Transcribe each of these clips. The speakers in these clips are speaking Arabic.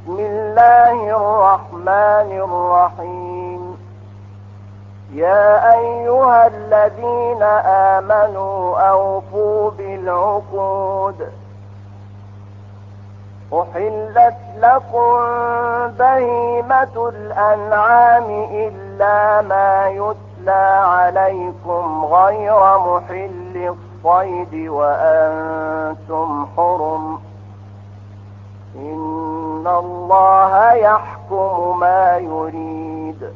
بسم الله الرحمن الرحيم. يا أيها الذين آمنوا أوفوا بالعقود. أحلت لكم بهيمة الأنعام إلا ما يتلى عليكم غير محل الصيد وأنتم حرم. إن الله يحكم ما يريد.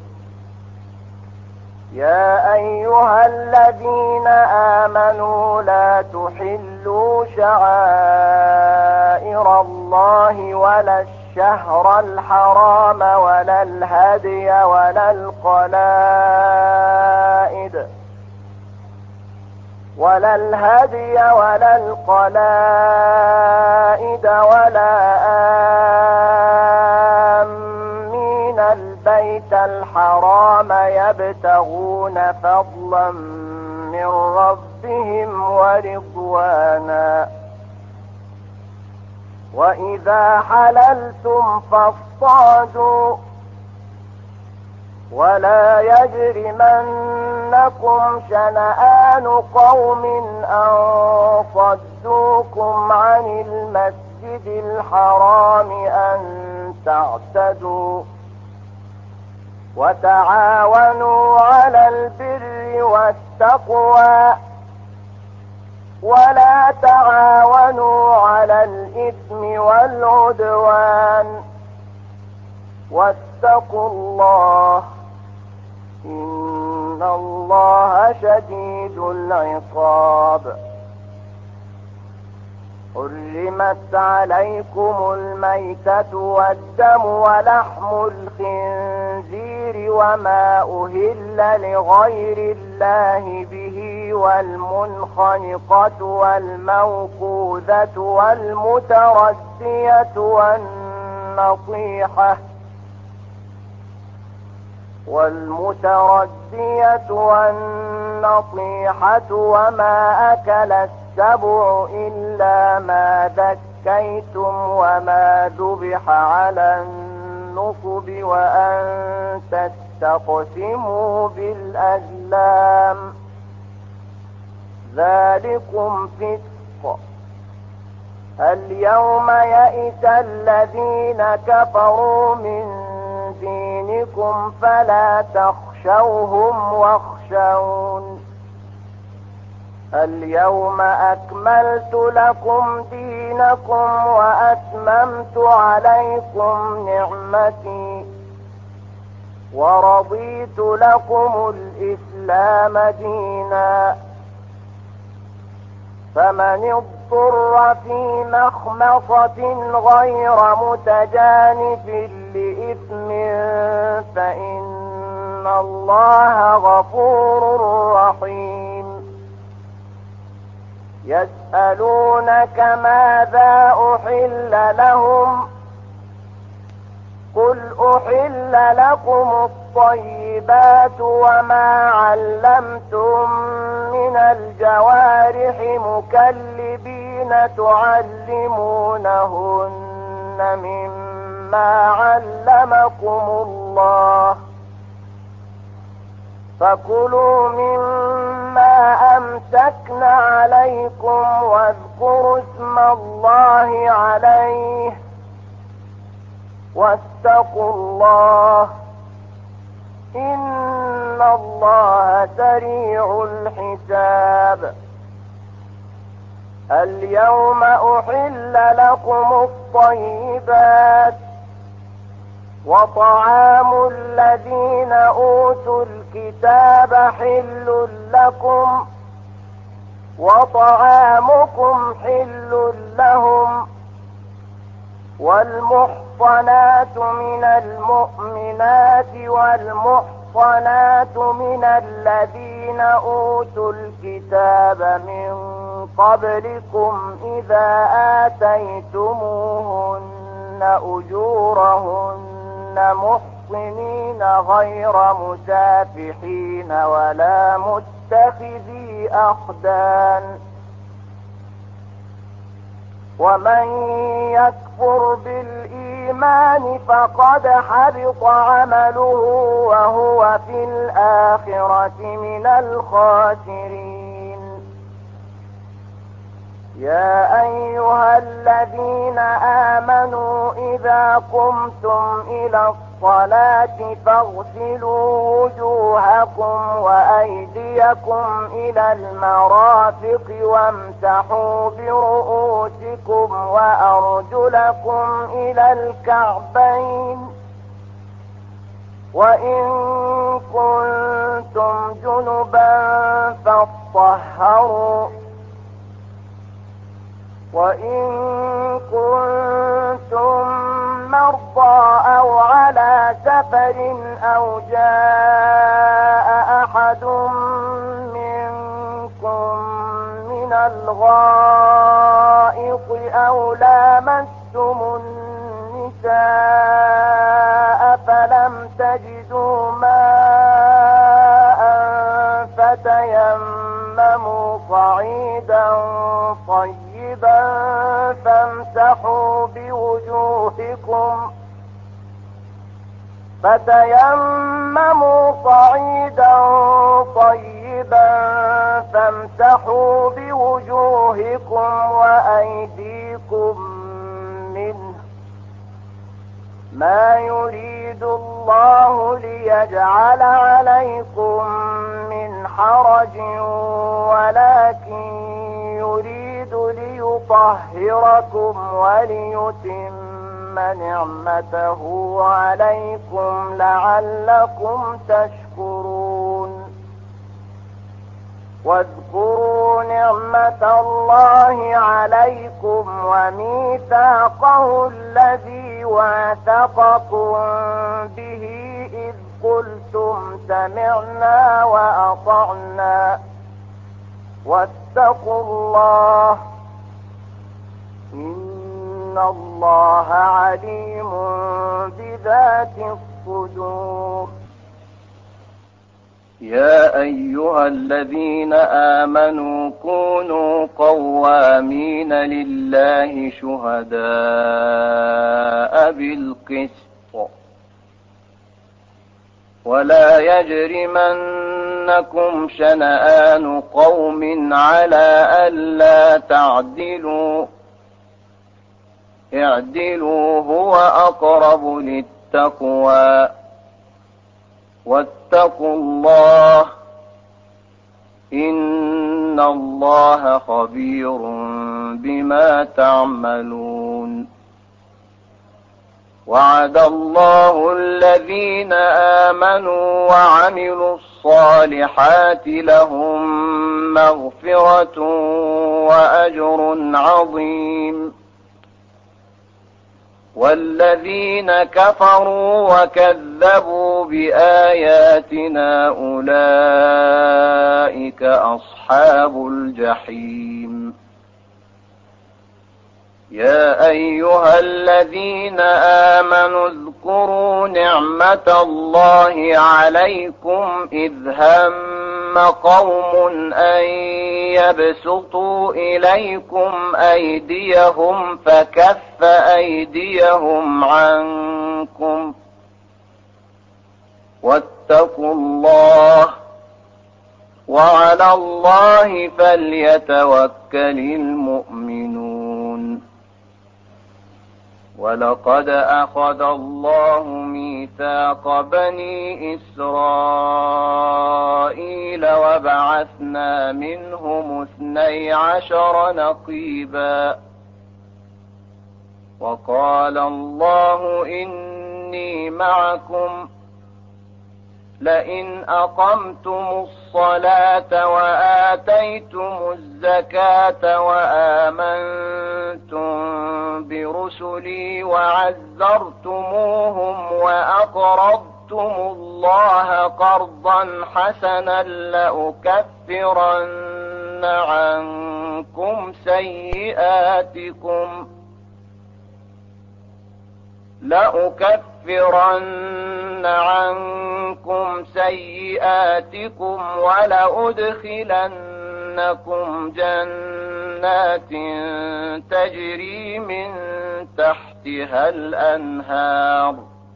يا أيها الذين آمنوا لا تحلوا شعائر الله ولا الشهر الحرام ولا الهدي ولا القلائد ولا آمين البيت الحرام يبتغون فضلا من ربهم ورضوانا. وإذا حللتم فاصطادوا ولا يجرمنكم شنآن قوم أن صدوكم عن المسجد الحرام أن تعتدوا. وتعاونوا على البر والتقوى ولا تعاونوا على الإثم والعدوان. واتقوا الله إن الله شديد العقاب. حرمت عليكم الميتة والدم ولحم الخنزير وما أهل لغير الله به والمنخنقة والموقوذة والمتردية والنطيحة وما أكل السبع إلا ما ذكيتم وما ذبح على النصب وأن تستقسموا بالأزلام ذلكم فسق. اليوم يئس الذين كفروا من دينكم فلا تخشوهم واخشون. اليوم أكملت لكم دينكم وأتممت عليكم نعمتي ورضيت لكم الإسلام دينا. فمن اضطر في مخمصة غير متجانف لإثم فإن الله غفور رحيم. يسألونك ماذا أحل لهم قل أحل لكم الطيبات وما علمتم من الجوارح مكلبين تعلمونهن مما علمكم الله فكلوا مما أمسكن عليكم واذكروا اسم الله عليه واتقوا الله إن الله سريع الحساب. اليوم أحل لكم الطيبات وطعام الذين أوتوا الكتاب حل لكم وطعامكم حل لهم. والمحصنات من المؤمنات والمحصنات من الذين أوتوا الكتاب من قبلكم إذا آتيتموهن أجورهن محصنين غير مسافحين ولا متخذي أخدان. ومن يكفر بالإيمان الإيمان فقد حبط عمله وهو في الآخرة من الخاسرين. يا أيها الذين آمنوا إذا قمتم إلى الصلاة فاغسلوا وجوهكم وأيديكم إلى المرافق وامسحوا برؤوسكم وأرجلكم إلى الكعبين، وإن كنتم جنبا فاطهروا، وإن كنتم مرضى أو على سفر أو جاء أحد منكم من الغائط أو لامستم النساء فلم تجدوا ماء فتيمموا صعيدا طيبا فامسحوا بوجوهكم وأيديكم منه، ما يريد الله ليجعل عليكم من حرج ولكن يريد ليطهركم وليتم نعمته عليكم لعلكم تشكرون. واذكروا نعمة الله عليكم وميثاقه الذي واثقكم به إذ قلتم سمعنا وأطعنا واتقوا الله إن الله عليم بذات الصدور. يا أيها الذين آمنوا كونوا قوامين لله شهداء بالقسط، ولا يجرمنكم شنآن قوم على ألا تعدلوا، اعدلوا هو أقرب للتقوى، واتقوا الله إن الله خبير بما تعملون. وعد الله الذين آمنوا وعملوا الصالحات لهم مغفرة وأجر عظيم. والذين كفروا وكذبوا بآياتنا أولئك أصحاب الجحيم. يا أيها الذين آمنوا اذكروا نعمة الله عليكم إذ هم قوم أن يبسطوا إليكم أيديهم فكف أيديهم عنكم، واتقوا الله وعلى الله فليتوكل المؤمنون. ولقد أخذ الله ميثاق بني إسرائيل وبعثنا منهم 12 نقيبا، وقال الله إني معكم لئن أقمتم الصلاة وآتيتم الزكاة وآمنتم برسلي وعزرتموهم وأقرضتم الله قرضا حسنا لأكفرن عنكم سيئاتكم ولأدخلنكم جنات تجري من تحتها تحتها الأنهار.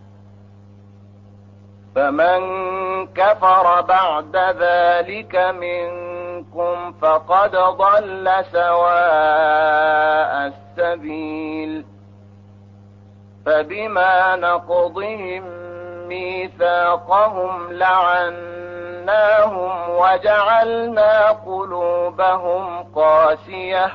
فمن كفر بعد ذلك منكم فقد ضل سواء السبيل. فبما نقضهم ميثاقهم لعناهم وجعلنا قلوبهم قاسية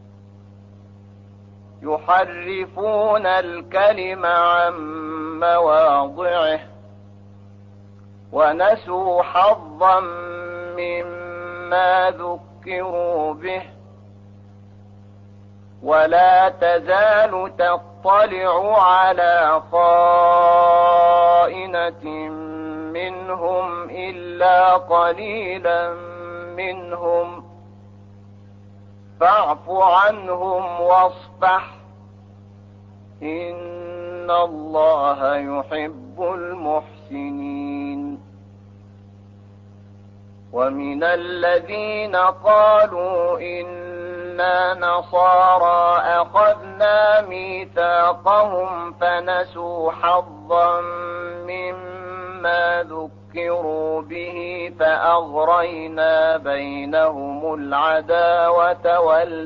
يحرفون الكلم عن مواضعه ونسوا حظا مما ذكروا به. ولا تزال تطلع على خائنة منهم إلا قليلا منهم فاعف عنهم واصفح إن الله يحب المحسنين. ومن الذين قالوا إنا نصارى أخذنا ميثاقهم فنسوا حظا مما ذكروا به فأغرينا بينهم العداوة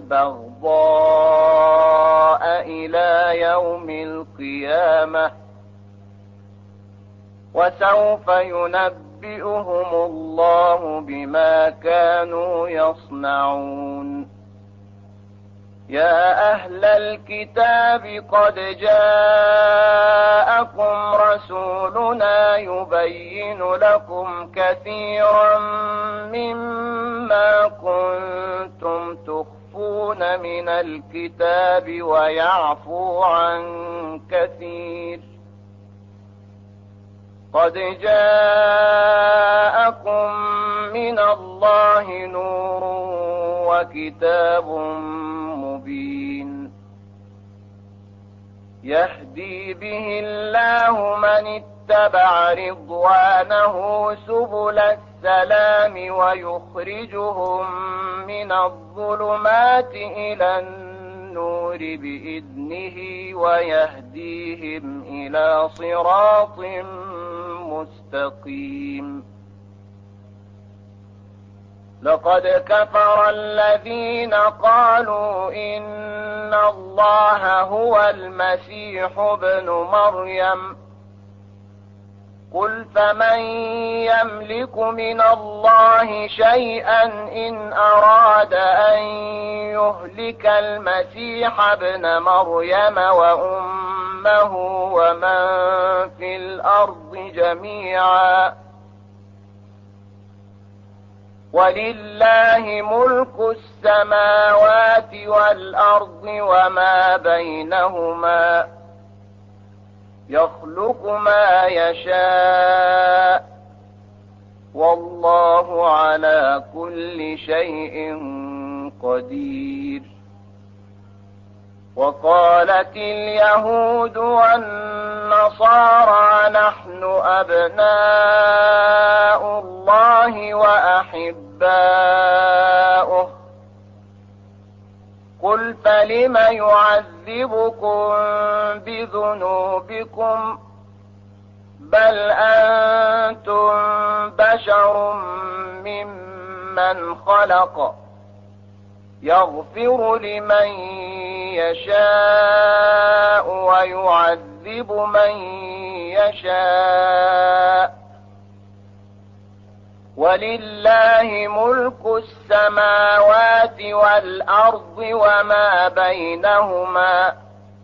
والبغضاء إلى يوم القيامة وسوف ينبئهم الله بما كانوا يصنعون. يا أهل الكتاب قد جاءكم رسولنا يبين لكم كثيرا مما كنتم تخفون من الكتاب ويعفو عن كثير. قد جاءكم من الله نور وكتاب مبين يهدي به الله من اتبع رضوانه سبل السلام ويخرجهم من الظلمات إلى النور بإذنه ويهديهم إلى صراط مستقيم. لقد كفر الذين قالوا إن الله هو المسيح ابن مريم قل فمن يملك من الله شيئا إن أراد أن يهلك المسيح ابن مريم وأمه ومن في الأرض جميعا ولله ملك السماوات والأرض وما بينهما يخلق ما يشاء والله على كل شيء قدير. وقالت اليهود والنصارى نحن أبناء الله وأحباؤه قل فلم يعذبكم بذنوبكم بل أنتم بشر ممن خلق يغفر لمن يشاء ويعذب من يشاء ولله ملك السماوات والأرض وما بينهما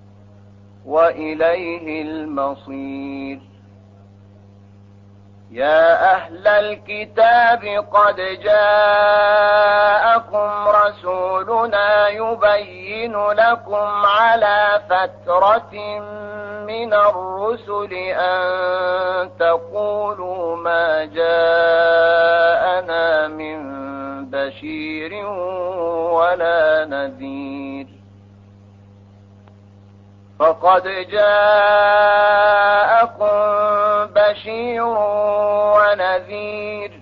وإليه المصير. يا أهل الكتاب قد جاءكم رسولنا يبين لكم على فترة من الرسل أن تقولوا ما جاءنا من بشير ولا نذير فقد جاءكم بشير ونذير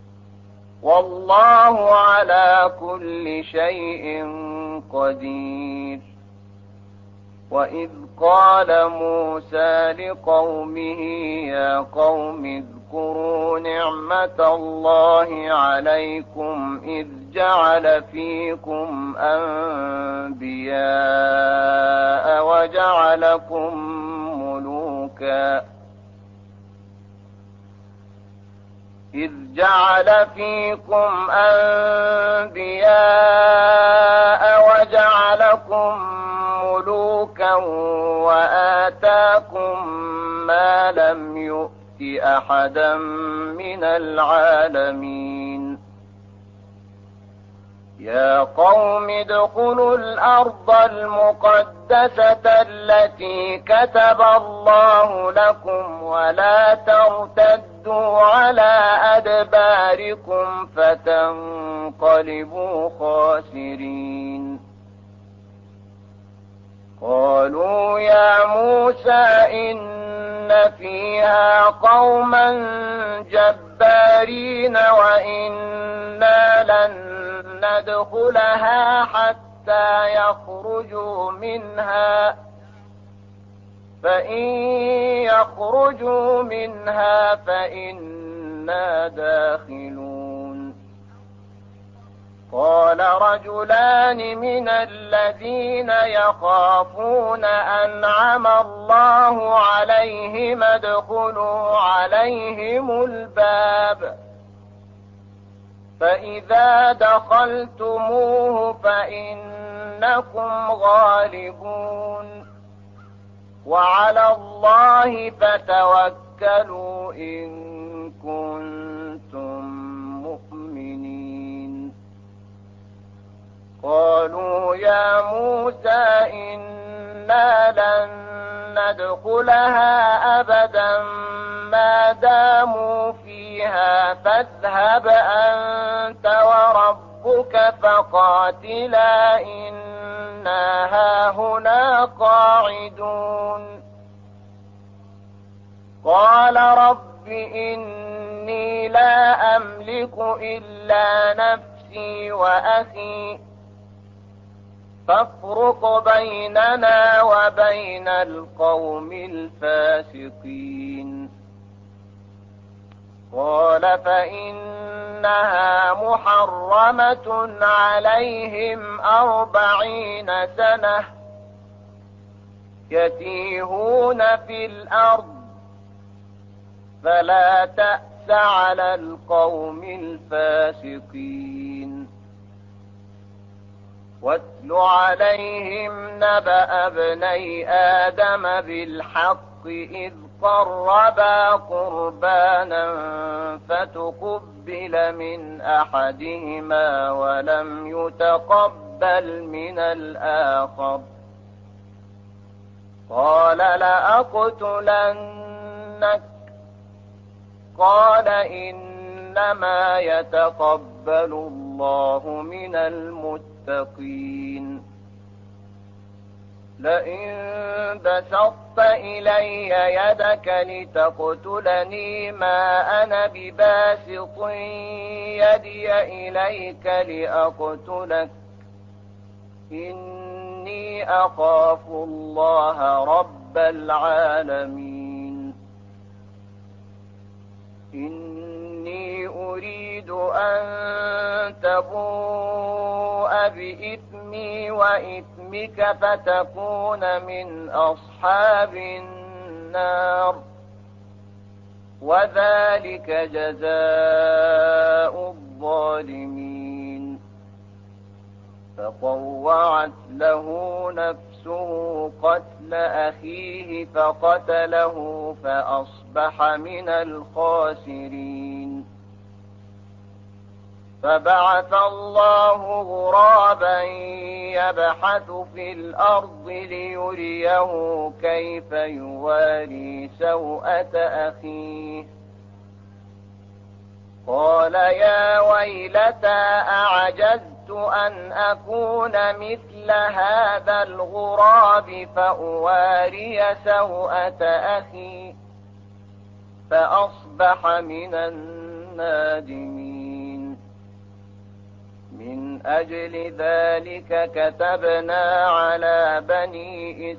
والله على كل شيء قدير. وإذ قال موسى لقومه يا قوم اذكروا نعمة الله عليكم إذ جعل فيكم أنبياء وجعلكم ملوكا وآتاكم ما لم يؤت أحدا من العالمين يا قوم ادخلوا الأرض المقدسة التي كتب الله لكم ولا ترتدوا على أدباركم فتنقلبوا خاسرين قالوا يا موسى إن فيها قوما جبارين وإنا لن ندخلها حتى يخرجوا منها فإن يخرجوا منها فإنا داخلون قال رجلان من الذين يخافون أنعم الله عليهم ادخلوا عليهم الباب فإذا دخلتموه فإنكم غالبون وعلى الله فتوكلوا إن كنتم مؤمنين قالوا يا موسى إنا لن ندخلها أبدا ما داموا فيها فاذهب أنت وربك فقاتلا إنا هاهنا قاعدون قال رب إني لا أملك إلا نفسي وأخي فافرق بيننا وبين القوم الفاسقين قال فإنها محرمة عليهم 40 سنة يتيهون في الأرض فلا تأس على القوم الفاسقين واتل عليهم نبأ ابني آدم بالحق إذ قربا قربانا فتقبل من أحدهما ولم يتقبل من الآخر قال لأقتلنك قال إنما يتقبل الله من المتقين لئن بسطت إلي يدك لتقتلني ما أنا بباسط يدي إليك لأقتلك إني أخاف الله رب العالمين إني أريد أن تبوء بإثمي وإثمك فتكون من أصحاب النار وذلك جزاء الظالمين فطوعت له نفسه قتل أخيه فقتله فأصبح من الخاسرين فبعث الله غرابا يبحث في الأرض ليريه كيف يواري سوءة أخيه قال يا ويلتى أعجزت أن أكون مثل هذا الغراب فأواري سوءة أخي فأصبح من النادمين من أجل ذلك كتبنا على بني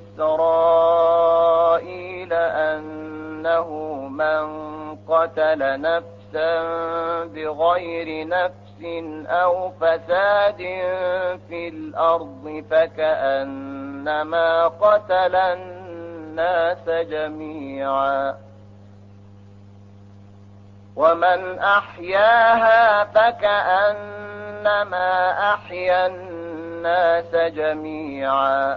إسرائيل أنه من قتل نفسا بغير نفس أو فساد في الأرض فكأنما قتل الناس جميعا ومن أحياها فكأنما أحيا الناس جميعا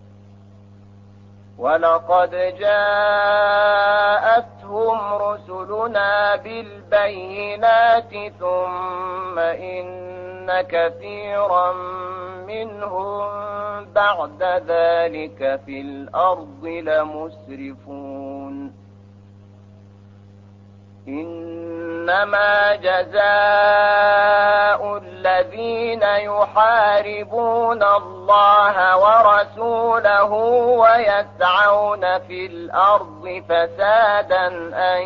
ولقد جاءتهم رسلنا بالبينات ثم إن كثيرا منهم بعد ذلك في الأرض لمسرفون إنما جزاء الذين يحاربون الله ورسوله ويسعون في الأرض فسادا أن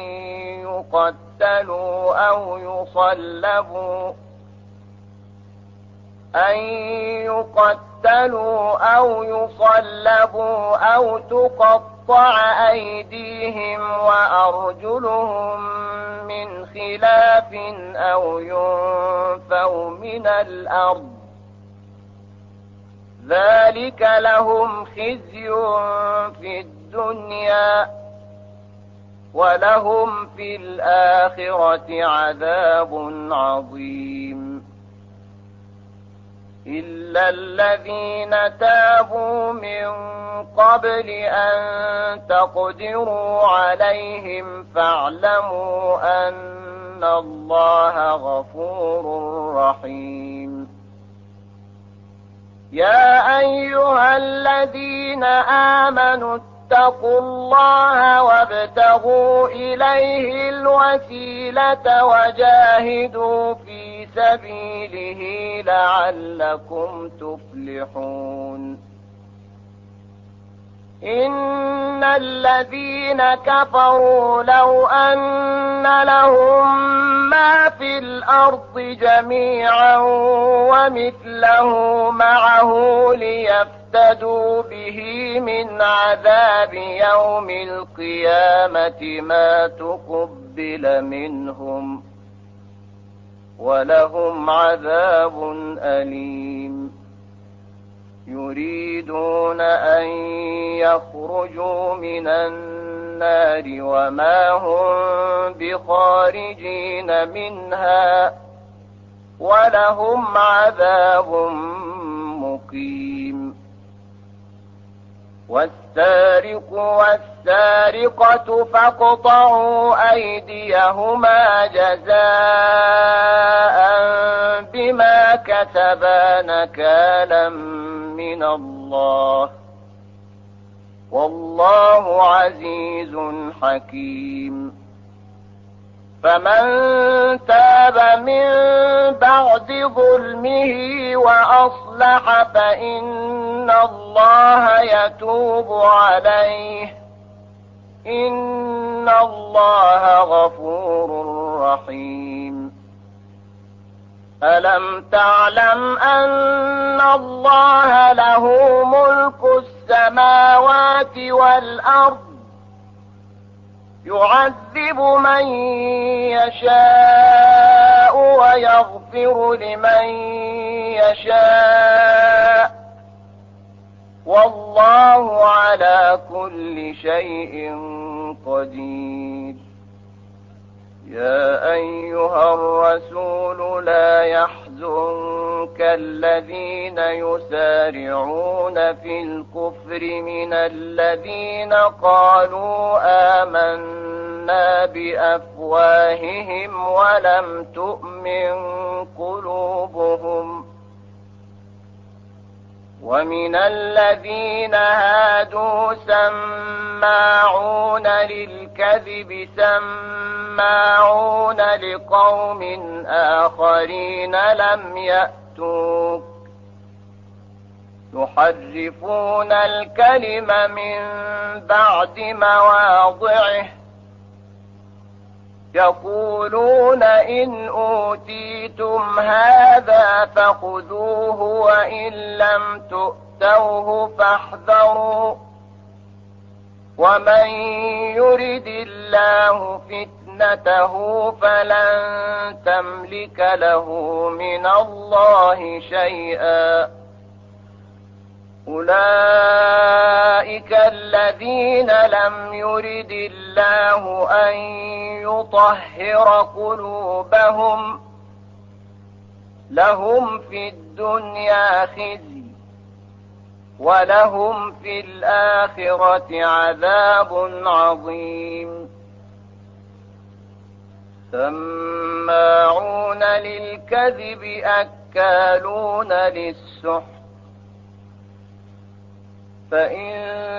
يقتلوا أو يصلبوا أو تقطع أيديهم وأرجلهم من خلاف أو ينفوا من الأرض ذلك لهم خزي في الدنيا ولهم في الآخرة عذاب عظيم إلا الذين تابوا من قبل أن تقدروا عليهم فاعلموا أن الله غفور رحيم يا أيها الذين آمنوا اتقوا الله وابتغوا إليه الوسيلة وجاهدوا في سبيله لعلكم تفلحون إن الذين كفروا لو أن لهم ما في الأرض جميعا ومثله معه ليفتدوا به من عذاب يوم القيامة ما تقبل منهم ولهم عذاب أليم يريدون أن يخرجوا من النار وما هم بخارجين منها ولهم عذاب مقيم والسارق والسارقة فاقطعوا أيديهما جزاء بما كسبا نكالا من الله والله عزيز حكيم فمن تاب من بعد ظلمه وأصلح فإن الله يتوب عليه إن الله غفور رحيم ألم تعلم أن الله له ملك السماوات والأرض يعذب من يشاء ويغفر لمن يشاء والله على كل شيء قدير يا أيها الرسول لا يحزنك الذين يسارعون في الكفر من الذين قالوا آمنا بأفواههم ولم تؤمن قلوبهم ومن الذين هادوا سماعون للكذب سماعون لقوم آخرين لم يأتوك يحرفون الكلم من بعد مواضعه يقولون إن أوتيتم هذا فخذوه وإن لم تؤتوه فاحذروا ومن يرد الله فتنته فلن تملك له من الله شيئا أولئك الذين لم يرد الله أن يطهر قلوبهم لهم في الدنيا خزي ولهم في الآخرة عذاب عظيم سماعون للكذب أكالون للسحت فإن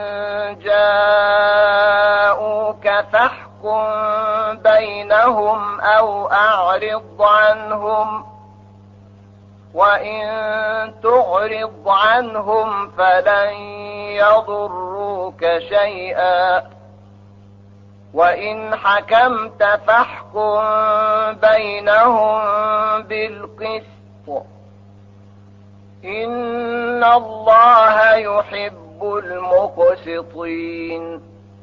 جاءوك فاحكم بينهم أو أعرض عنهم وإن تعرض عنهم فلن يضروك شيئا وإن حكمت فاحكم بينهم بالقسط إن الله يحب المقسطين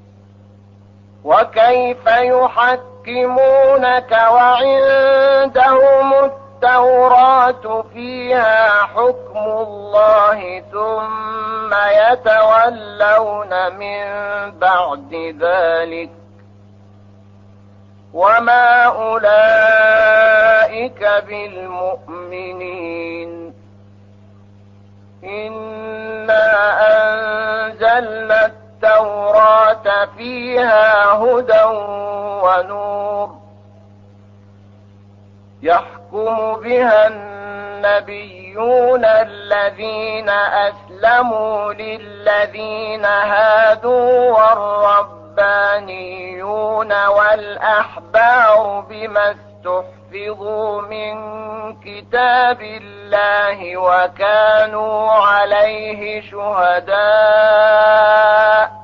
وكيف يحكمونك وعندهم التوراة فيها حكم الله ثم يتولون من بعد ذلك وما أولئك بالمؤمنين إنا أنزلنا التوراة فيها هدى ونور يحكم بها النبيون الذين أسلموا للذين هادوا والربانيون والأحبار بما استحفظوا من كتاب الله وكانوا عليه شهداء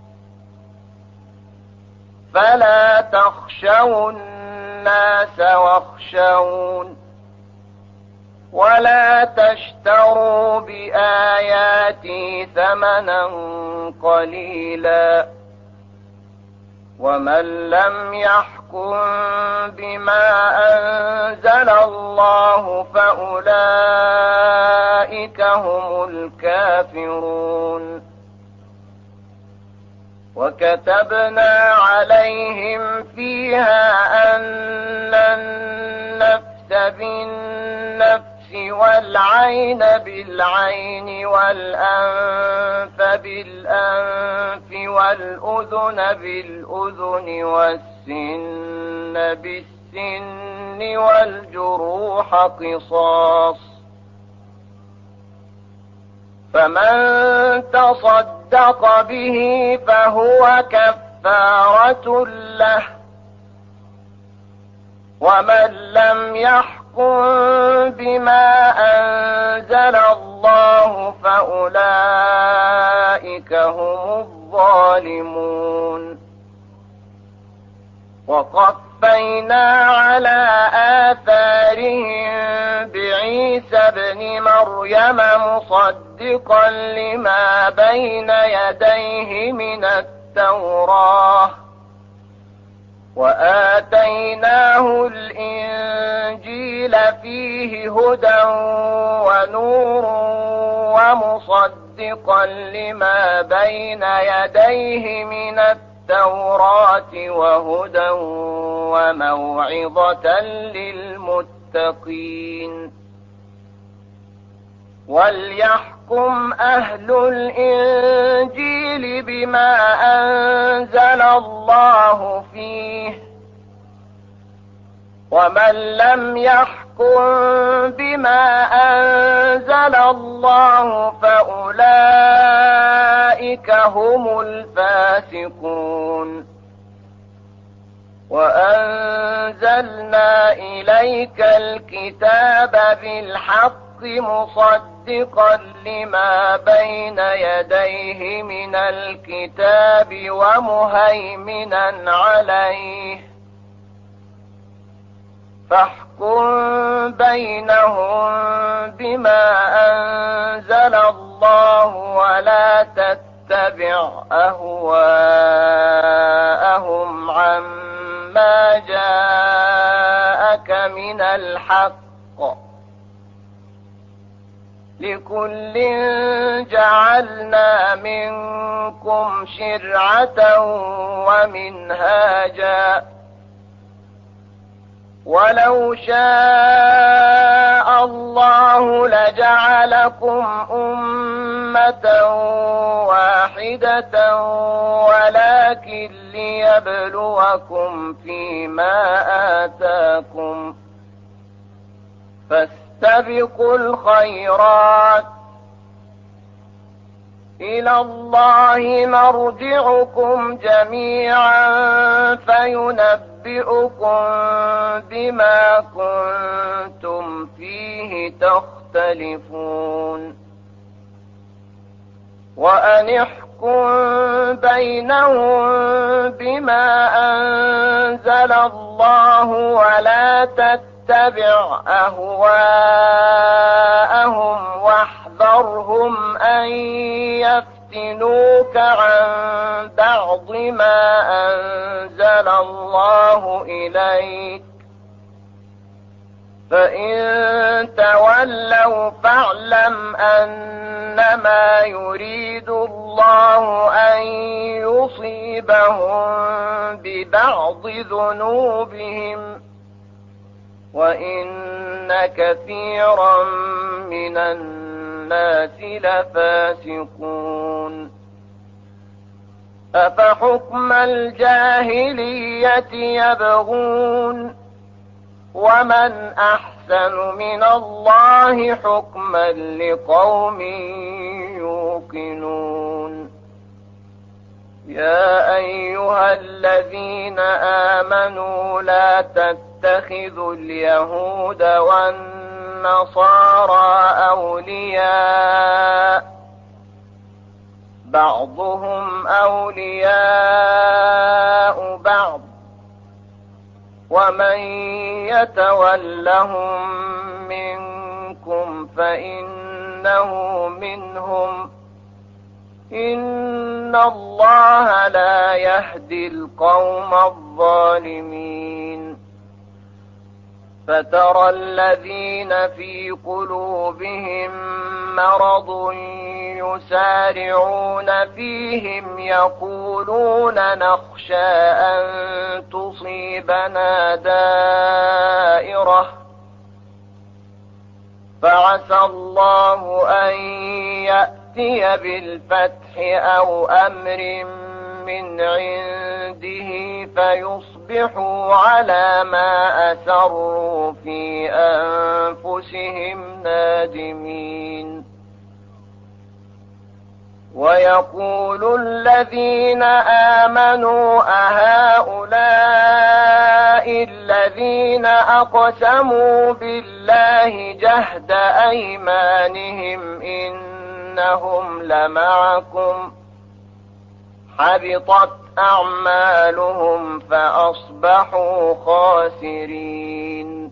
فلا تخشوا الناس واخشون ولا تشتروا بآياتي ثمنا قليلا ومن لم يحكم بما أنزل الله فأولئك هم الكافرون وكتبنا عليهم فيها أن النفس بالنفس والعين بالعين والأنف بالأنف والأذن بالأذن والسن بالسن والجروح قصاص فمن تصدق به فهو كفارة له ومن لم يحكم بما أنزل الله فأولئك هم الظالمون وقفينا على آثارهم بعيسى ابن مريم مصدقا لما بين يديه من التوراة وآتيناه الإنجيل فيه هدى ونور ومصدقا لما بين يديه من التوراة وهدى وموعظة للمتقين وليحكم أهل الإنجيل بما أنزل الله فيه ومن لم يحكم بما أنزل الله فأولئك هم الفاسقون وأنزلنا إليك الكتاب بالحق مصدقا لما بين يديه من الكتاب ومهيمنا عليه فاحكم بينهم بما أنزل الله ولا تتبع أهواءهم عما جاءك من الحق، لكل جعلنا منكم شرعة ومنهاجا، ولو شاء الله لجعلكم أمة واحدة ولكن ليبلوكم فيما آتاكم، فاستبقوا الخيرات، إلى الله مرجعكم جميعا فينبئكم بما كنتم فيه تختلفون. وأن احكم بينهم بما أنزل الله ولا تتبع أهواءهم واحذرهم أن يفتنوك عن بعض ما أنزل الله إليك، فإن تولوا فاعلم أنما يريد الله أن يصيبهم ببعض ذنوبهم، وإن كثيرا من الناس لفاسقون. أفحكم الجاهلية يبغون ومن أحسن من الله حكما لقوم يوقنون. يا أيها الذين آمنوا لا تتخذوا اليهود والنصارى أولياء، بعضهم أولياء بعض، ومن يتولهم منكم فإنه منهم، إن الله لا يهدي القوم الظالمين. فترى الذين في قلوبهم مرض يسارعون فيهم يقولون نخشى أن تصيبنا دائرة، فعسى الله أن يأتي بالفتح أو أمر من عنده فيصبحوا على ما أسروا في أنفسهم نادمين. ويقول الذين آمنوا أهؤلاء الذين أقسموا بالله جهد أيمانهم إنهم لمعكم، حبطت أعمالهم فأصبحوا خاسرين.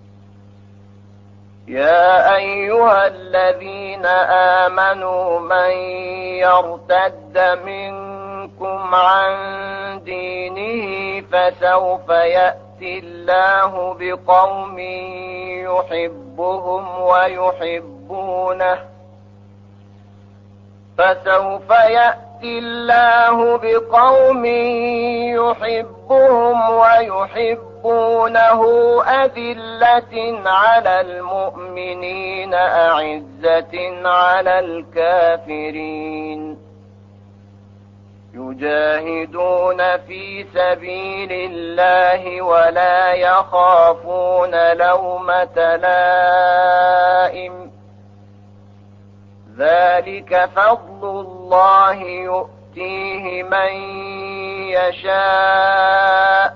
يا أيها الذين آمنوا من يرتد منكم عن دينه فسوف يأتي الله بقوم يحبهم ويحبونه، فسوف يأتي الله بقوم يحبهم ويحبونه أذلة على المؤمنين أعزة على الكافرين، يجاهدون في سبيل الله ولا يخافون لومة لائم، ذلك فضل الله يؤتيه من يشاء،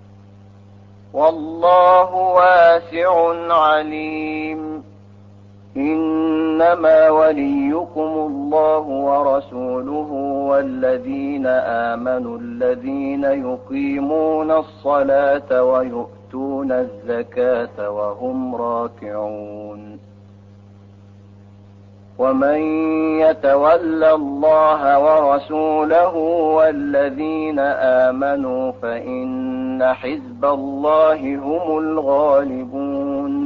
والله واسع عليم. إنما وليكم الله ورسوله والذين آمنوا الذين يقيمون الصلاة ويؤتون الزكاة وهم راكعون ومن يتول الله ورسوله والذين آمنوا فإن حزب الله هم الغالبون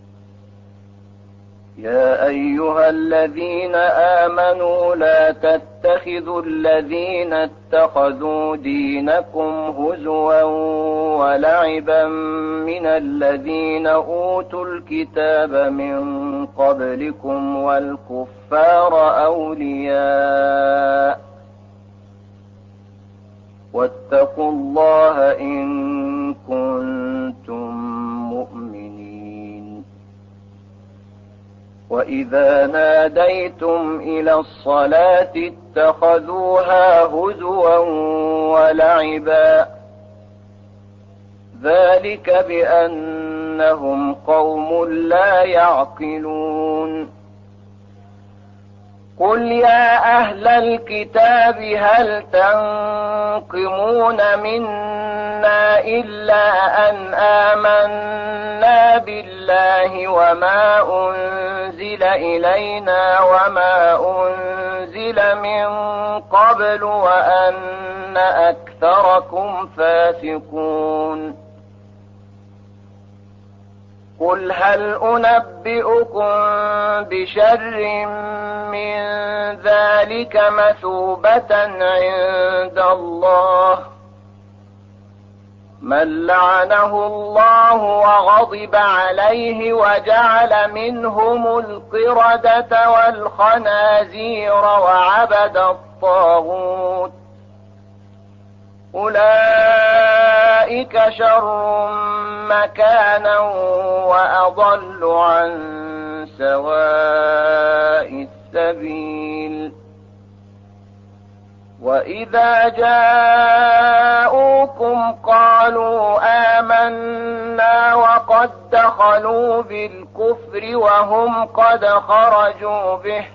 يا أيها الذين آمنوا لا تتخذوا الذين اتخذوا دينكم هزوا ولعبا من الذين أوتوا الكتاب من قبلكم والكفار أولياء واتقوا الله إن كنتم مؤمنين وإذا ناديتم إلى الصلاة اتخذوها هزوا ولعبا ذلك بأنهم قوم لا يعقلون قل يا أهل الكتاب هل تنقمون منا إلا أن آمنا بالله وما أنزل إلينا وما أنزل من قبل وأن أكثركم فاسقون قل هل أنبئكم بشر من ذلك مثوبة عند الله من لعنه الله وغضب عليه وجعل منهم القردة والخنازير وعبد الطاغوت أولئك شر مكانا وأضل عن سواء السبيل وإذا جاءوكم قالوا آمنا وقد دخلوا بالكفر وهم قد خرجوا به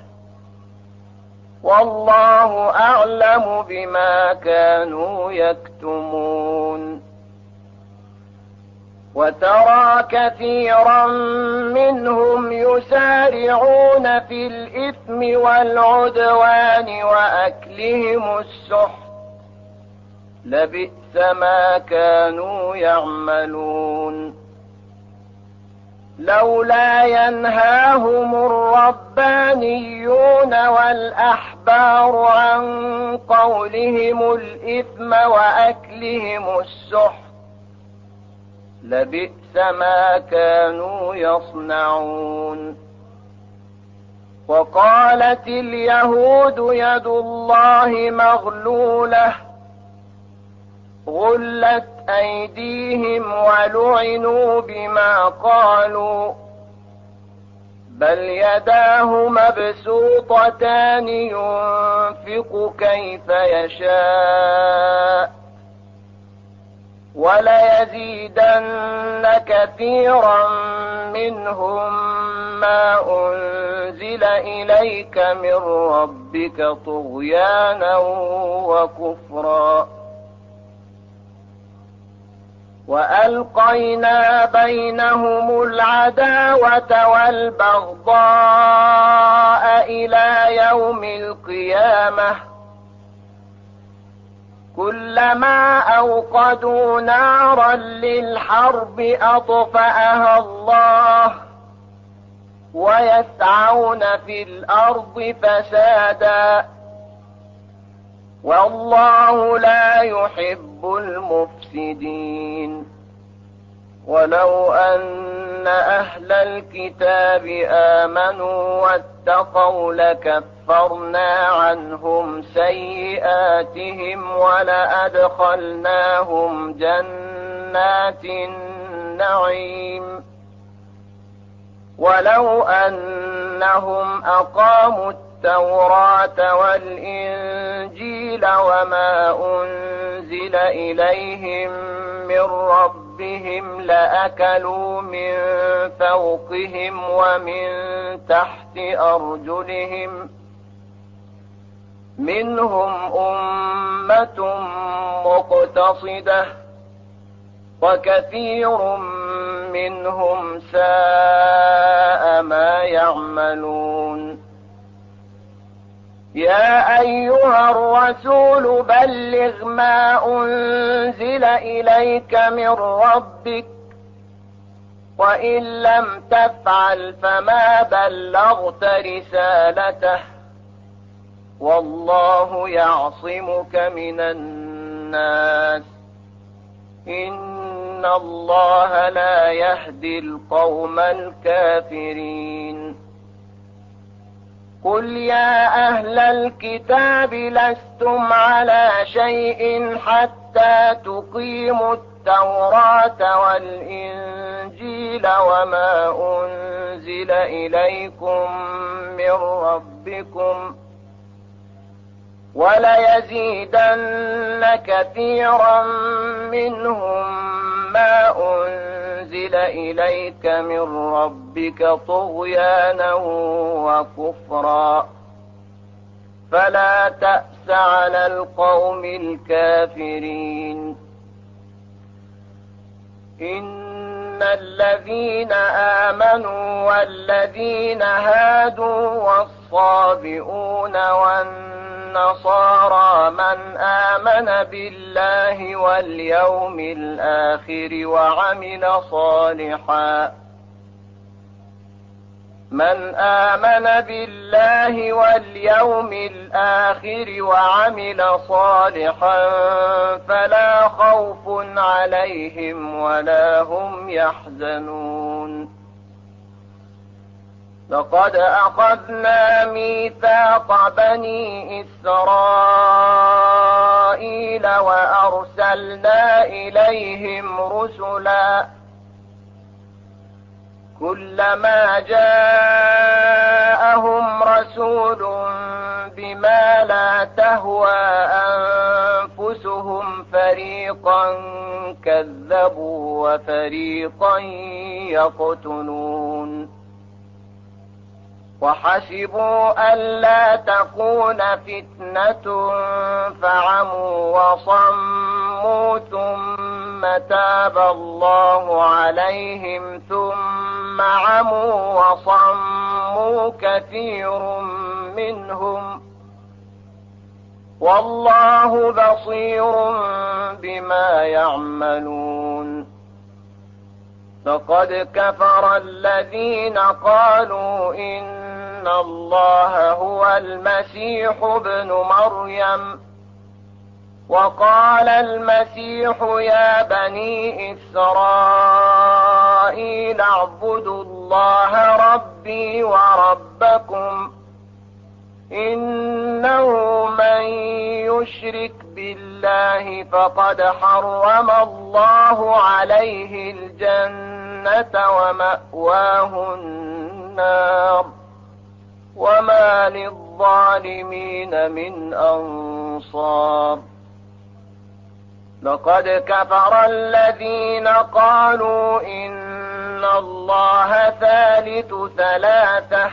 والله أعلم بما كانوا يكتمون وترى كثيرا منهم يسارعون في الإثم والعدوان وأكلهم السحت لبئس ما كانوا يعملون لولا ينهاهم الربانيون والأحبار عن قولهم الإثم وأكلهم السحت لبئس ما كانوا يصنعون وقالت اليهود يد الله مغلولة غلت أيديهم ولعنوا بما قالوا بل يداه مبسوطتان ينفق كيف يشاء وليزيدن كثيرا منهم ما أنزل إليك من ربك طغيانا وكفرا وألقينا بينهم العداوة والبغضاء إلى يوم القيامة كلما أوقدوا نارا للحرب أطفأها الله ويسعون في الأرض فسادا والله لا يحب المفسدين ولو أن أهل الكتاب آمنوا واتقوا لكفرنا عنهم سيئاتهم ولأدخلناهم جنات النعيم ولو أنهم أقاموا التوراة والإنجيل وما أنزل إليهم من ربهم لأكلوا من فوقهم ومن تحت أرجلهم منهم أمة مقتصدة وكثير منهم ساء ما يعملون يا أيها الرسول بلغ ما أنزل إليك من ربك وإن لم تفعل فما بلغت رسالته والله يعصمك من الناس إن الله لا يهدي القوم الكافرين قل يا أهل الكتاب لستم على شيء حتى تقيموا التوراة والإنجيل وما أنزل إليكم من ربكم وليزيدن كثيرا منهم ما أنزل إليك من ربك طغيانا وكفرا فلا تأس على القوم الكافرين إن الذين آمنوا والذين هادوا والصابئون والنصارى من آمن بالله واليوم الآخر وعمل صالحا فلا خوف عليهم ولا هم يحزنون لقد أخذنا ميثاق بني إسرائيل وأرسلنا إليهم رسلا كلما جاءهم رسول بما لا تهوى أنفسهم فريقا كذبوا وفريقا يقتلون وحسبوا ألا تكون فتنة فعموا وصموا ثم تاب الله عليهم ثم عموا وصموا كثير منهم والله بصير بما يعملون لقد كفر الذين قالوا إن الله هو المسيح ابن مريم وقال المسيح يا بني إسرائيل اعبدوا الله ربي وربكم إنه من يشرك بالله فقد حرم الله عليه الجنة ومأواه النار وما للظالمين من أنصار لقد كفر الذين قالوا إن الله ثالث ثلاثة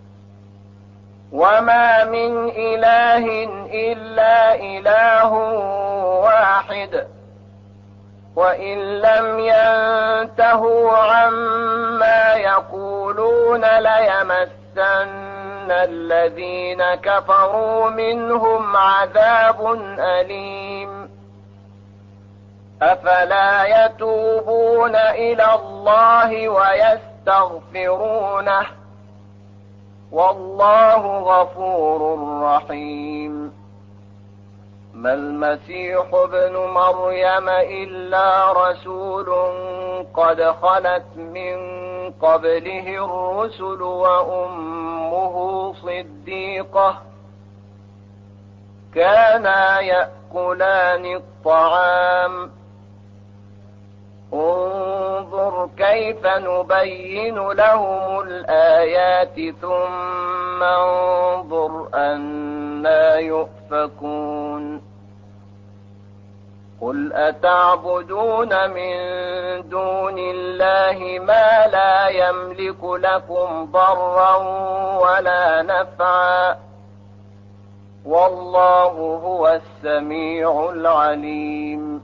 وما من إله إلا إله واحد وإن لم ينتهوا عما يقولون ليمسن الذين كفروا منهم عذاب أليم أفلا يتوبون إلى الله ويستغفرونه والله غفور رحيم ما المسيح ابن مريم إلا رسول قد خلت من قبله الرسل وأمه صديقة كانا يأكلان الطعام انظر كيف كيف نبين لهم الآيات ثم انظر أنى يؤفكون قل أتعبدون من دون الله ما لا يملك لكم ضرا ولا نفعا والله هو السميع العليم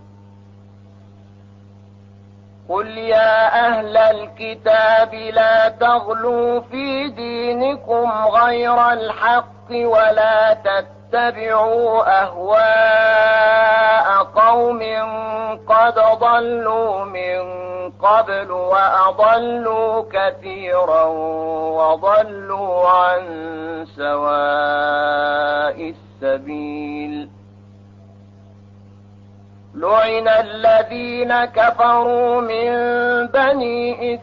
قل يا أهل الكتاب لا تغلوا في دينكم غير الحق ولا تتبعوا أهواء قوم قد ضلوا من قبل وأضلوا كثيرا وضلوا عن سواء السبيل لعن الذين كفروا من بني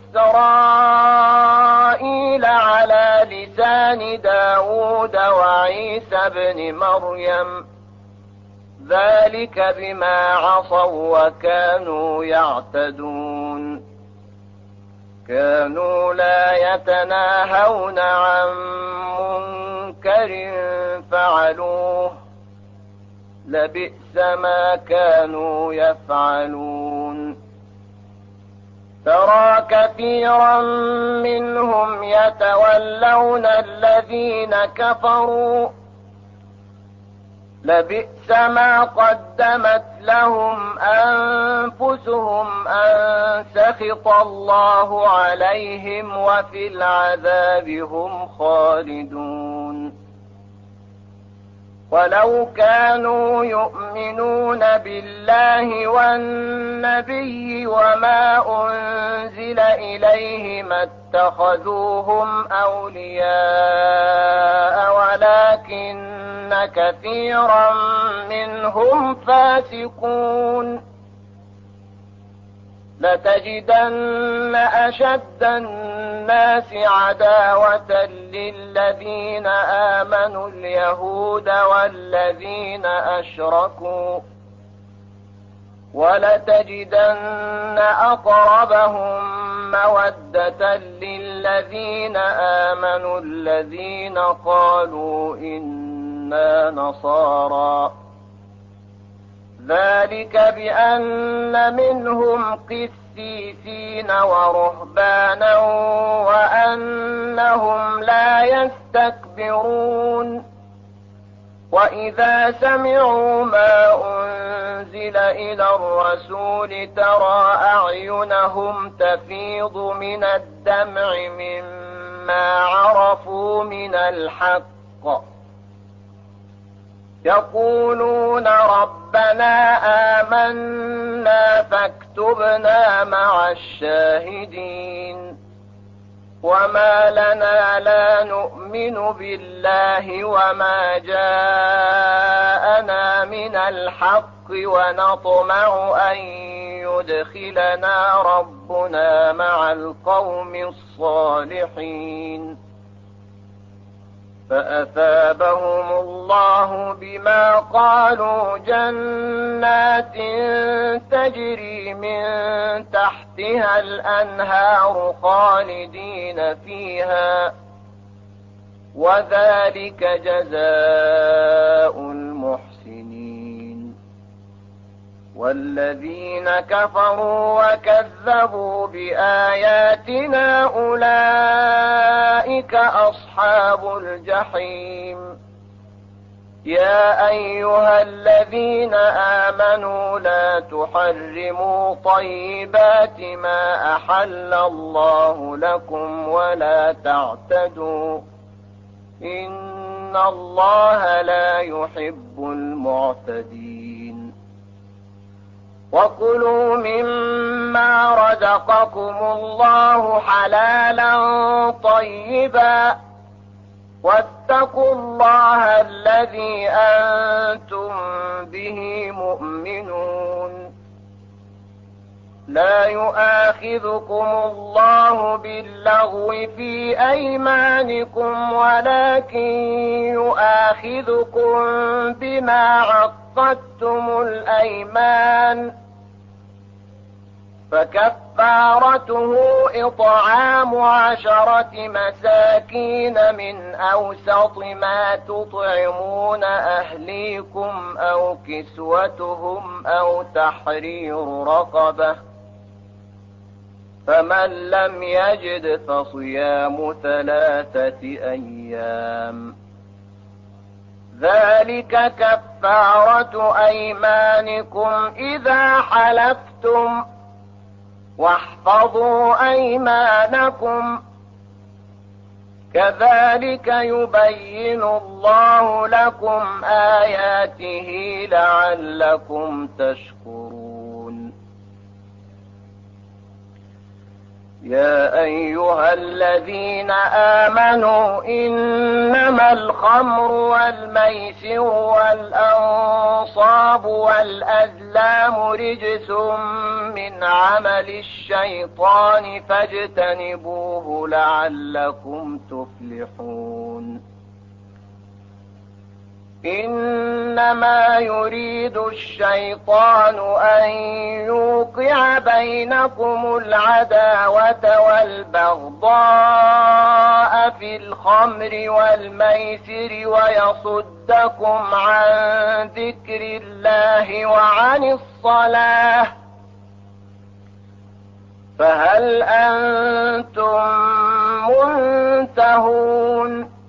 إسرائيل على لسان داود وعيسى بن مريم ذلك بما عصوا وكانوا يعتدون كانوا لا يتناهون عن منكر فعلوه لبئس ما كانوا يفعلون ترى كثيرا منهم يتولون الذين كفروا لبئس ما قدمت لهم أنفسهم أن سخط الله عليهم وفي العذاب هم خالدون ولو كانوا يؤمنون بالله والنبي وما أنزل إليه ما اتخذوهم أولياء ولكن كثيرا منهم فاسقون لتجدن أشد الناس عداوة للذين آمنوا اليهود والذين أشركوا ولتجدن أقربهم مودة للذين آمنوا الذين قالوا إنا نصارى ذلك بأن منهم قسيسين ورهبانا وأنهم لا يستكبرون وإذا سمعوا ما أنزل إلى الرسول ترى أعينهم تفيض من الدمع مما عرفوا من الحق يقولون ربنا آمنا فاكتبنا مع الشاهدين وما لنا لا نؤمن بالله وما جاءنا من الحق ونطمع أن يدخلنا ربنا مع القوم الصالحين فأثابهم الله بما قالوا جنات تجري من تحتها الأنهار خالدين فيها وذلك جزاء المحسنين والذين كفروا وكذبوا بآياتنا أولئك أصحاب الجحيم يا أيها الذين آمنوا لا تحرموا طيبات ما أحل الله لكم ولا تعتدوا إن الله لا يحب المعتدين وكلوا مما رزقكم الله حلالا طيبا واتقوا الله الذي أنتم به مؤمنون لا يؤاخذكم الله باللغو في أيمانكم ولكن يؤاخذكم بما عقدتم الأيمان فكفارته فكفارته إطعام 10 مساكين من أوسط ما تطعمون أهليكم أو كسوتهم أو تحرير رقبة، فمن لم يجد فصيام 3 أيام، ذلك كفارة أيمانكم إذا حلفتم، واحفظوا أيمانكم، كذلك يبين الله لكم آياته لعلكم تشكرون. يا أيها الذين آمنوا إنما الخمر والميسر والأنصاب والأزلام رجس من عمل الشيطان فاجتنبوه لعلكم تفلحون. إنما يريد الشيطان أن يوقع بينكم العداوة والبغضاء في الخمر والميسر ويصدكم عن ذكر الله وعن الصلاة، فهل أنتم منتهون؟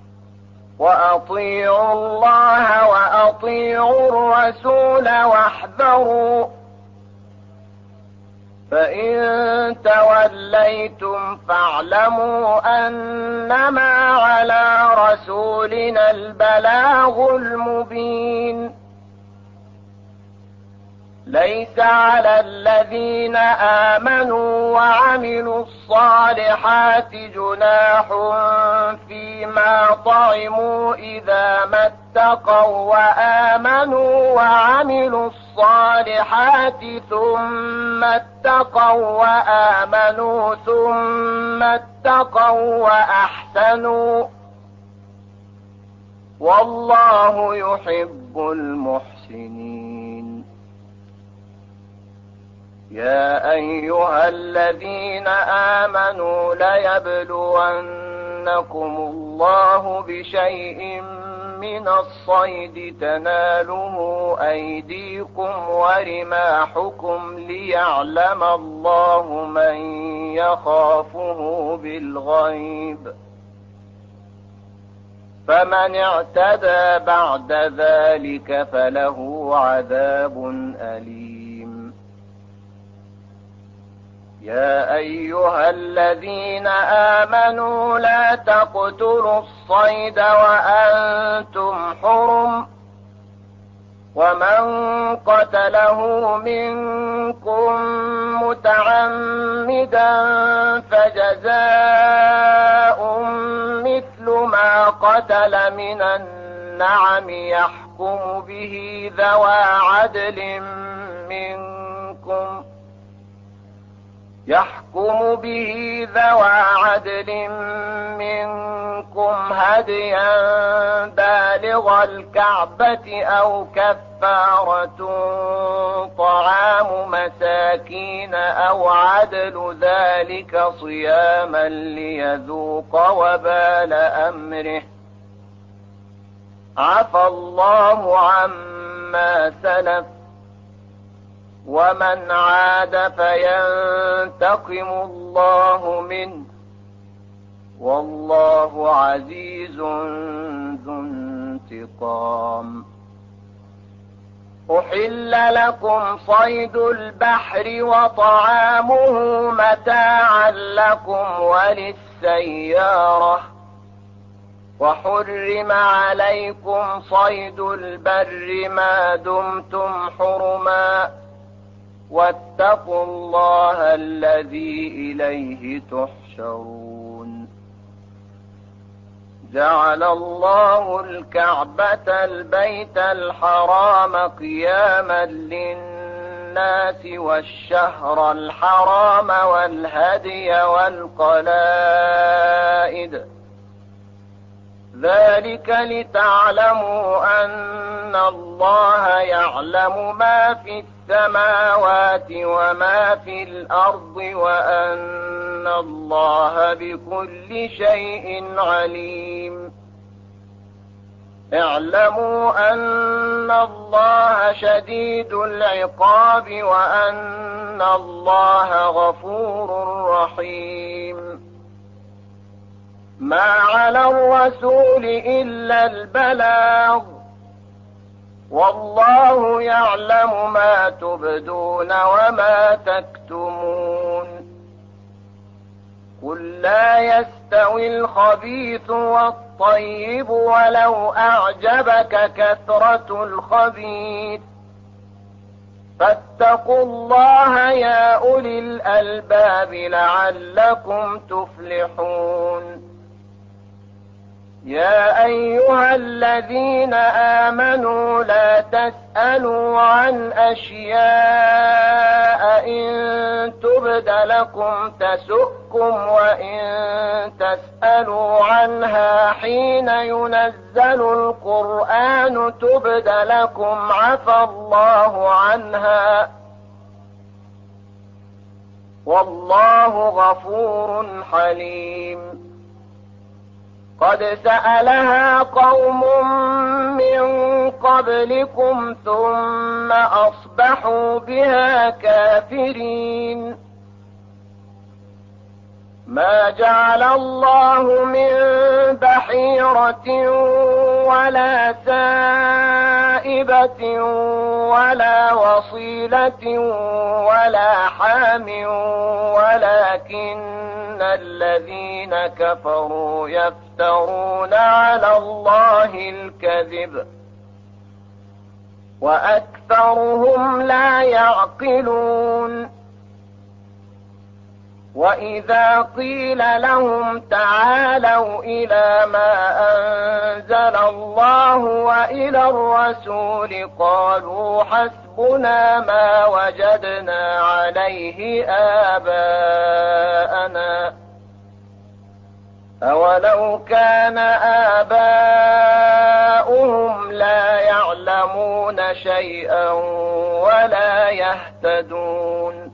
وأطيعوا الله وأطيعوا الرسول واحذروا، فإن توليتم فاعلموا أنما على رسولنا البلاغ المبين. ليس على الذين آمنوا وعملوا الصالحات جناح فيما طعموا إذا ما اتقوا وآمنوا وعملوا الصالحات ثم اتقوا وآمنوا ثم اتقوا وأحسنوا، والله يحب المحسنين. يا أيها الذين آمنوا ليبلونكم الله بشيء من الصيد تناله أيديكم ورماحكم ليعلم الله من يخافه بالغيب، فمن اعتدى بعد ذلك فله عذاب أليم. يا أيها الذين آمنوا لا تقتلوا الصيد وأنتم حرم، ومن قتله منكم متعمدا فجزاء مثل ما قتل من النعم يحكم به ذوى عدل منكم هديا بالغ الكعبة أو كفارة طعام مساكين أو عدل ذلك صياما ليذوق وبال أمره، عفى الله عما سلف، ومن عاد فينتقم الله منه، والله عزيز ذو انتقام. أحل لكم صيد البحر وطعامه متاعا لكم وللسيارة، وحرم عليكم صيد البر ما دمتم حرما، واتقوا الله الذي إليه تحشرون. جعل الله الكعبة البيت الحرام قياما للناس والشهر الحرام والهدي والقلائد، ذلك لتعلموا أن الله يعلم ما في السماوات وما في الأرض وأن الله بكل شيء عليم. اعلموا أن الله شديد العقاب وأن الله غفور رحيم. ما على الرسول إلا البلاغ والله يعلم ما تبدون وما تكتمون. قل لا يستوي الخبيث والطيب ولو أعجبك كثرة الخبيث فاتقوا الله يا أولي الألباب لعلكم تفلحون. يا أيها الذين آمنوا لا تسألوا عن أشياء إن تبد لكم تسؤكم وإن تسألوا عنها حين ينزل القرآن تبد لكم عفى الله عنها والله غفور حليم. قد سألها قوم من قبلكم ثم أصبحوا بها كافرين. ما جعل الله من بحيرة ولا سائبة ولا وصيلة ولا حام ولكن الذين كفروا يفترون على الله الكذب وأكثرهم لا يعقلون. وإذا قيل لهم تعالوا إلى ما أنزل الله وإلى الرسول قالوا حسبنا ما وجدنا عليه آباءنا أولو كان آباؤهم لا يعلمون شيئا ولا يهتدون.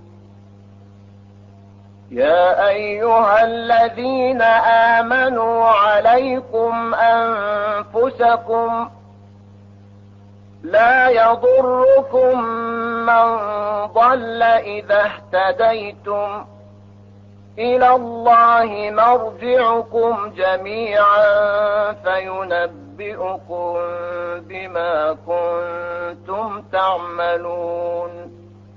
يا أيها الذين آمنوا عليكم أنفسكم لا يضركم من ضل إذا اهتديتم إلى الله مرجعكم جميعا فينبئكم بما كنتم تعملون.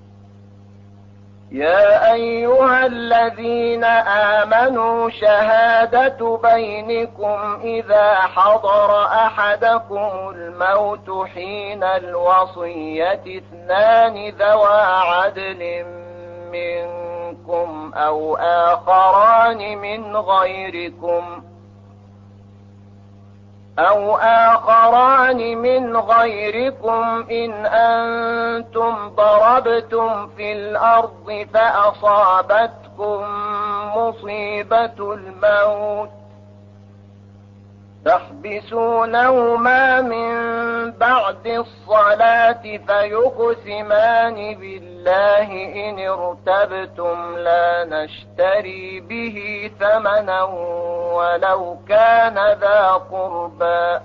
يا أيها الذين آمنوا شهادة بينكم إذا حضر أحدكم الموت حين الوصية اثنان ذوى عدل منكم أو آخران من غيركم إن أنتم ضربتم في الأرض فأصابتكم مصيبة الموت تحبسونهما من بعد الصلاة فيقسمان بالله إن ارتبتم لا نشتري به ثمنا ولو كان ذا قربى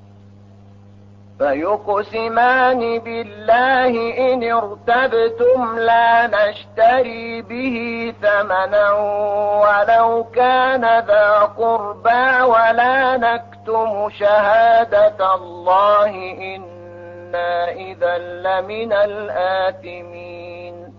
فيقسمان بالله إن ارتبتم لا نشتري به ثمنا ولو كان ذا قربى ولا نكتم شهادة الله إنا إذا لمن الآثمين.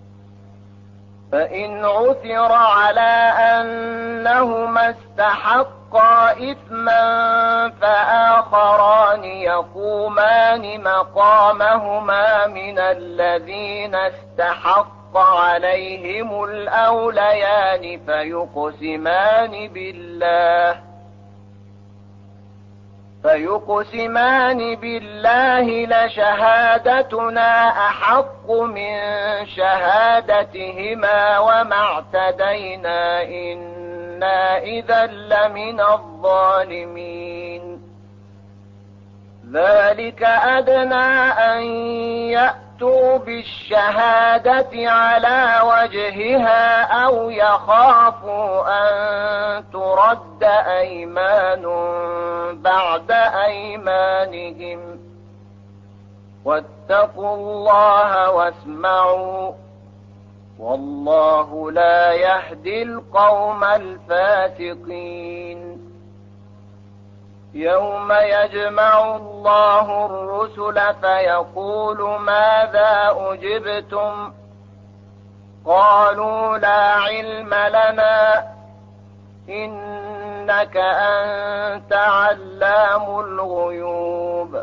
فإن عثر على أنهما استحقا إثما فآخران يقومان مقامهما من الذين استحق عليهم الأوليان فيقسمان بالله لشهادتنا أحق من شهادتهما وما اعتدينا إنا إذا لمن الظالمين. ذلك أدنى أن يأتوا بالشهادة على وجهها أو يخافوا أن ترد أيمان بعد أيمانهم واتقوا الله واسمعوا والله لا يهدي القوم الفاسقين يوم يجمع الله الرسل فيقول ماذا أجبتم قالوا لا علم لنا إنك أنت علام الغيوب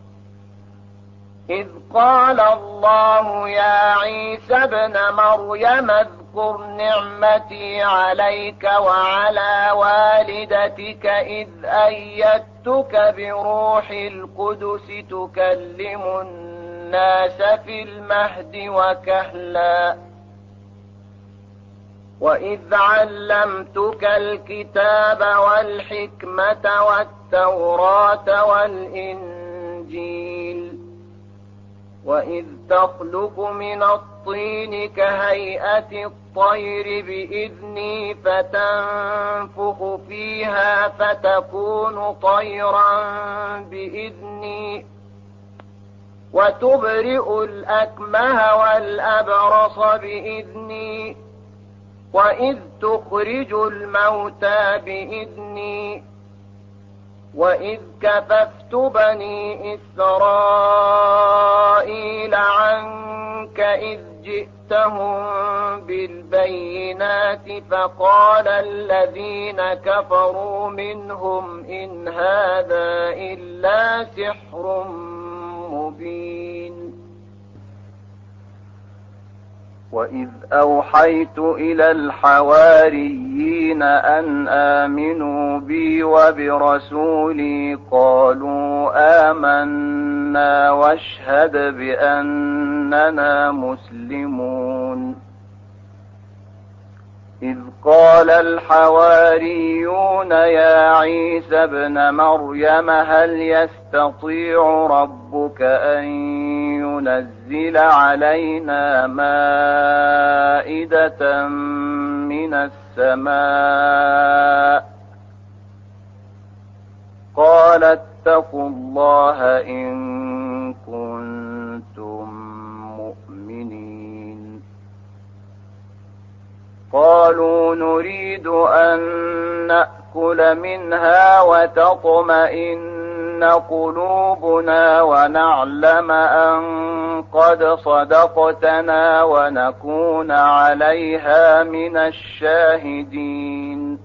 إذ قال الله يا عيسى ابن مريم اذكر نعمتي عليك وعلى والدتك إذ أيدتك بروح القدس تكلم الناس في المهد وكهلا وإذ علمتك الكتاب والحكمة والتوراة والإنجيل وإذ تخلق من الطين كهيئة الطير بإذني فتنفخ فيها فتكون طيرا بإذني وتبرئ الأكمه والأبرص بإذني وإذ تخرج الموتى بإذني وإذ كففت بني إسرائيل عنك إذ جئتهم بالبينات فقال الذين كفروا منهم إن هذا إلا سحر مبين وإذ أوحيت إلى الحواريين أن آمنوا بي وبرسولي قالوا آمنا واشهد بأننا مسلمون إذ قال الحواريون يا عيسى ابن مريم هل يستطيع ربك أن ينزل علينا مائدة من السماء قال اتقوا الله إن كنتم مؤمنين قالوا نريد أن نأكل منها وتطمئن قلوبنا ونعلم أن قد صدقتنا ونكون عليها من الشاهدين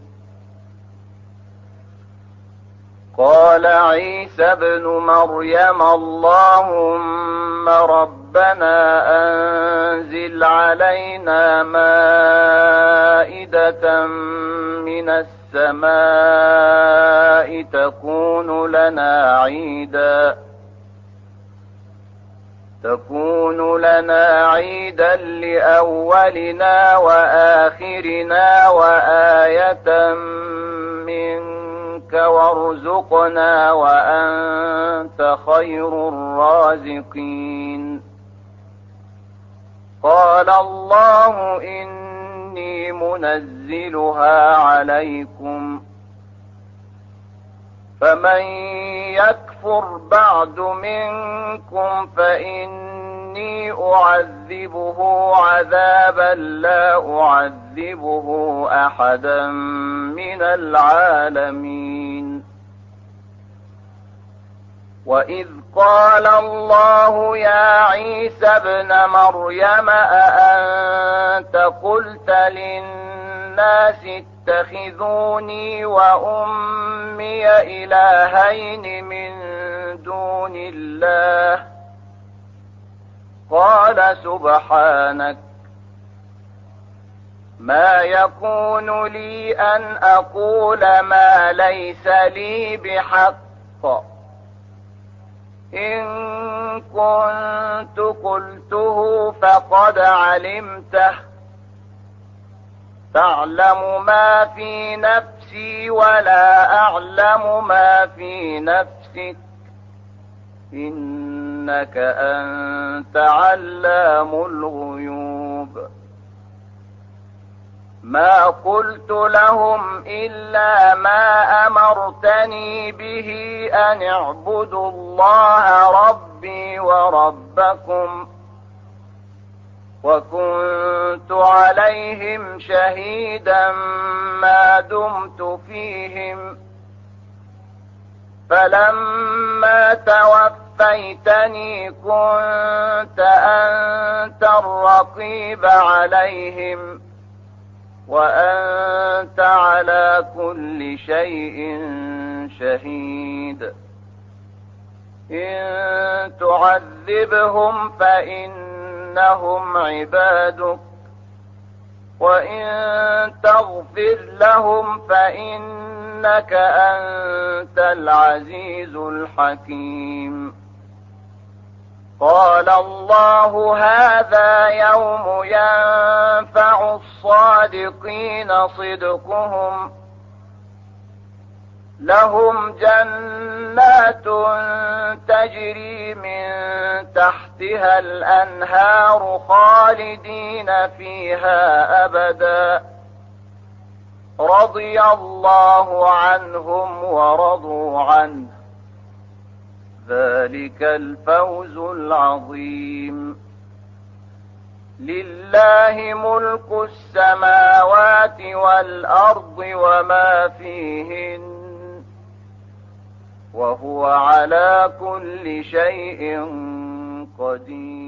قال عيسى ابن مريم اللهم ربنا أنزل علينا مائدة من السماء تكون لنا عيدا لأولنا وآخرنا وآية منك وارزقنا وأنت خير الرازقين قال الله إني منزلها عليكم فمن يكفر بعد منكم فإني أعذبه عذابا لا أعذبه أحدا من العالمين وإذ قال الله يا عيسى ابن مريم أأنت قلت للناس اتخذوني وأمي إلهين من دون الله قال سبحانك ما يكون لي أن أقول ما ليس لي بحق إن كنت قلته فقد علمته تعلم ما في نفسي ولا أعلم ما في نفسك إنك أنت علام الغيوب ما قلت لهم إلا ما أمرتني به أن اعبدوا الله ربي وربكم وكنت عليهم شهيدا ما دمت فيهم فلما توفيتني كنت أنت الرقيب عليهم وأنت على كل شيء شهيد إن تعذبهم فإنهم عبادك وإن تغفر لهم فإنك أنت العزيز الحكيم قال الله هذا يوم ينفع الصادقين صدقهم لهم جنات تجري من تحتها الأنهار خالدين فيها أبدا رضي الله عنهم ورضوا عنه ذلك الفوز العظيم لله ملك السماوات والأرض وما فيهن وهو على كل شيء قدير